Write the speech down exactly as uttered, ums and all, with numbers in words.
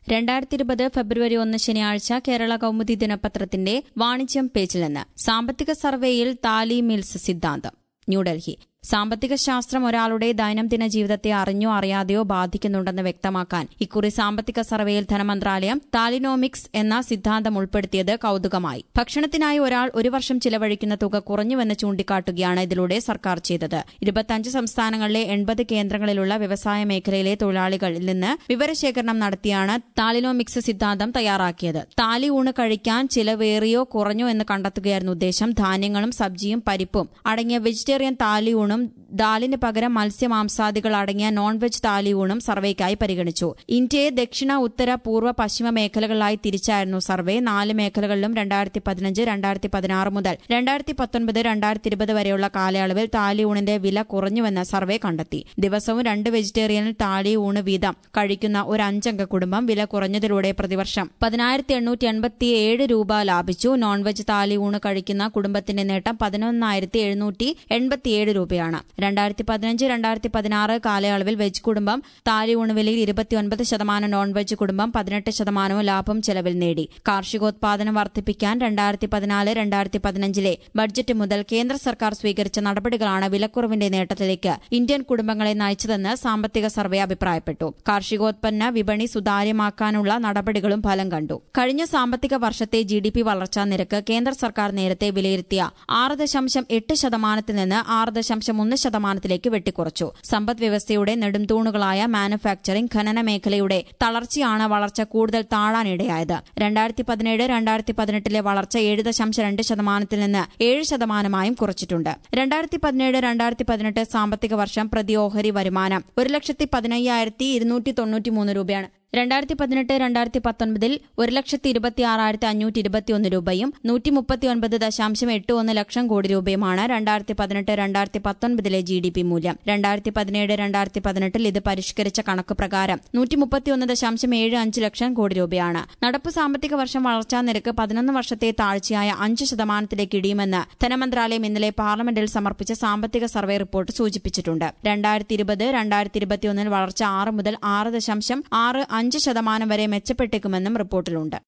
രണ്ടായിരത്തി ഇരുപത് ഫെബ്രുവരി ഒന്ന് ശനിയാഴ്ച കേരള കൗമുദി ദിനപത്രത്തിന്റെ വാണിജ്യം പേജിൽ നിന്ന് സാമ്പത്തിക സർവേയിൽ താലി മിൽസ് സിദ്ധാന്തം. ന്യൂഡൽഹി. സാമ്പത്തിക ശാസ്ത്രം ഒരാളുടെ ദൈനംദിന ജീവിതത്തെ അറിഞ്ഞോ അറിയാതെയോ ബാധിക്കുന്നുണ്ടെന്ന് വ്യക്തമാക്കാൻ ഇക്കുറി സാമ്പത്തിക സർവേയിൽ ധനമന്ത്രാലയം താലിനോമിക്സ് എന്ന സിദ്ധാന്തം ഉൾപ്പെടുത്തിയത് കൌതുകമായി. ഭക്ഷണത്തിനായി ഒരാൾ ഒരു വർഷം ചിലവഴിക്കുന്ന തുക കുറഞ്ഞുവെന്ന് ചൂണ്ടിക്കാട്ടുകയാണ് ഇതിലൂടെ സർക്കാർ ചെയ്തത്. ഇരുപത്തിയഞ്ച് സംസ്ഥാനങ്ങളിലെ എൺപത് കേന്ദ്രങ്ങളിലുള്ള വ്യവസായ മേഖലയിലെ തൊഴിലാളികളിൽ നിന്ന് വിവരശേഖരണം നടത്തിയാണ് താലിനോമിക്സ് സിദ്ധാന്തം തയ്യാറാക്കിയത്. താലി ഊണ് കഴിക്കാൻ ചിലവേറിയോ കുറഞ്ഞോ എന്ന് കണ്ടെത്തുകയായിരുന്നു ഉദ്ദേശം. ധാന്യങ്ങളും സബ്ജിയും പരിപ്പും അടങ്ങിയ വെജിറ്റേറിയൻ താലി ഊണും ദാലിന് പകരം മത്സ്യമാംസാദികൾ അടങ്ങിയ നോൺ വെജ് താലി ഊണും സർവേക്കായി പരിഗണിച്ചു. ഇന്ത്യയെ ദക്ഷിണ, ഉത്തര, പൂർവ്വ, പശ്ചിമ മേഖലകളായി തിരിച്ചായിരുന്നു സർവേ. നാല് മേഖലകളിലും രണ്ടായിരത്തി പതിനഞ്ച് രണ്ടായിരത്തി പതിനാറ് മുതൽ രണ്ടായിരത്തി പത്തൊൻപത് രണ്ടായിരത്തി ഇരുപത് വരെയുള്ള കാലയളവിൽ താലി ഊണിന്റെ വില കുറഞ്ഞുവെന്ന് സർവേ കണ്ടെത്തി. ദിവസവും രണ്ട് വെജിറ്റേറിയനിൽ താലി ഊണ് വീതം കഴിക്കുന്ന ഒരു അഞ്ചംഗ കുടുംബം വില കുറഞ്ഞതിലൂടെ പ്രതിവർഷം പതിനായിരത്തി എണ്ണൂറ്റി എൺപത്തിയേഴ് രൂപ ലാഭിച്ചു. നോൺ വെജ് താലി ഊണ് കഴിക്കുന്ന കുടുംബത്തിന്റെ നേട്ടം പതിനൊന്നായിരത്തി എഴുന്നൂറ്റി എൺപത്തിയേഴ് രൂപയാണ്. രണ്ടായിരത്തി പതിനഞ്ച് രണ്ടായിരത്തി പതിനാറ് കാലയളവിൽ വെജ് കുടുംബം താലി ഊണ് വിലയിൽ ഇരുപത്തിയൊൻപത് ശതമാനം, നോൺ വെജ് കുടുംബം പതിനെട്ട് ശതമാനവും ലാഭം ചെലവിൽ നേടി. കാർഷികോത്പാദനം വർദ്ധിപ്പിക്കാൻ രണ്ടായിരത്തി പതിനാല് രണ്ടായിരത്തി പതിനഞ്ചിലെ ബഡ്ജറ്റ് മുതൽ കേന്ദ്ര സർക്കാർ സ്വീകരിച്ച നടപടികളാണ് വിലക്കുറവിന്റെ നേട്ടത്തിലേക്ക് ഇന്ത്യൻ കുടുംബങ്ങളെ നയിച്ചതെന്ന് സാമ്പത്തിക സർവേ അഭിപ്രായപ്പെട്ടു. കാർഷികോത്പന്ന വിപണി സുതാര്യമാക്കാനുള്ള നടപടികളും ഫലം കണ്ടു. കഴിഞ്ഞ സാമ്പത്തിക വർഷത്തെ ജി ഡി പി വളർച്ചാ നിരക്ക് കേന്ദ്ര സർക്കാർ നേരത്തെ വിലയിരുത്തിയ ആറ് ദശാംശം എട്ട് ശതമാനത്തിൽ നിന്ന് ആറ് ദശാംശം ഒന്ന് ശതമാനത്തിലേക്ക് വെട്ടിക്കുറച്ചു. സമ്പദ് വ്യവസ്ഥയുടെ നെടുംതൂണുകളായ മാനുഫാക്ചറിംഗ്, ഖനന മേഖലയുടെ തളർച്ചയാണ് വളർച്ച കൂടുതൽ താഴാനിടയായത്. രണ്ടായിരത്തി പതിനേഴ് രണ്ടായിരത്തി പതിനെട്ടിലെ വളർച്ച ഏഴ് ദശാംശം രണ്ട് ശതമാനത്തിൽ നിന്ന് ഏഴ് ശതമാനമായും കുറച്ചിട്ടുണ്ട്. രണ്ടായിരത്തി പതിനേഴ് രണ്ടായിരത്തി പതിനെട്ട് സാമ്പത്തിക വർഷം പ്രതി ഓഹരി വരുമാനം ഒരു ലക്ഷത്തി പതിനയ്യായിരത്തി ഇരുന്നൂറ്റി തൊണ്ണൂറ്റിമൂന്ന് രൂപയാണ്. രണ്ടായിരത്തി പതിനെട്ട് രണ്ടായിരത്തി പത്തൊൻപതിൽ ഒരു ലക്ഷത്തി ഇരുപത്തി ആറായിരത്തി അഞ്ഞൂറ്റി ഇരുപത്തിയൊന്ന് രൂപയും നൂറ്റി മുപ്പത്തിയൊൻപത് ദശാംശം എട്ട് ഒന്ന് ലക്ഷം കോടി രൂപയുമാണ് രണ്ടായിരത്തി പതിനെട്ട് രണ്ടായിരത്തി പത്തൊൻപതിലെ ജി ഡി പി മൂല്യം. രണ്ടായിരത്തി പതിനേഴ് രണ്ടായിരത്തി പതിനെട്ടിൽ ഇത് പരിഷ്കരിച്ച കണക്ക് പ്രകാരം നൂറ്റി മുപ്പത്തിയൊന്ന് ദശാംശം ഏഴ് അഞ്ച് ലക്ഷം കോടി രൂപയാണ്. നടപ്പ് സാമ്പത്തിക വർഷം വളർച്ചാ നിരക്ക് പതിനൊന്ന് വർഷത്തെ താഴ്ചയായ അഞ്ച് ശതമാനത്തിലേക്ക് ഇടിയുമെന്ന് ധനമന്ത്രാലയം ഇന്നലെ പാർലമെന്റിൽ സമർപ്പിച്ച സാമ്പത്തിക സർവേ റിപ്പോർട്ട് സൂചിപ്പിച്ചിട്ടുണ്ട്. രണ്ടായിരത്തി ഇരുപത് രണ്ടായിരത്തി ഇരുപത്തിയൊന്നിൽ വളർച്ച ആറ് മുതൽ ആറ് ദശാംശം ആറ് അഞ്ച് ശതമാനം വരെ മെച്ചപ്പെട്ടേക്കുമെന്നും റിപ്പോർട്ടിലുണ്ട്.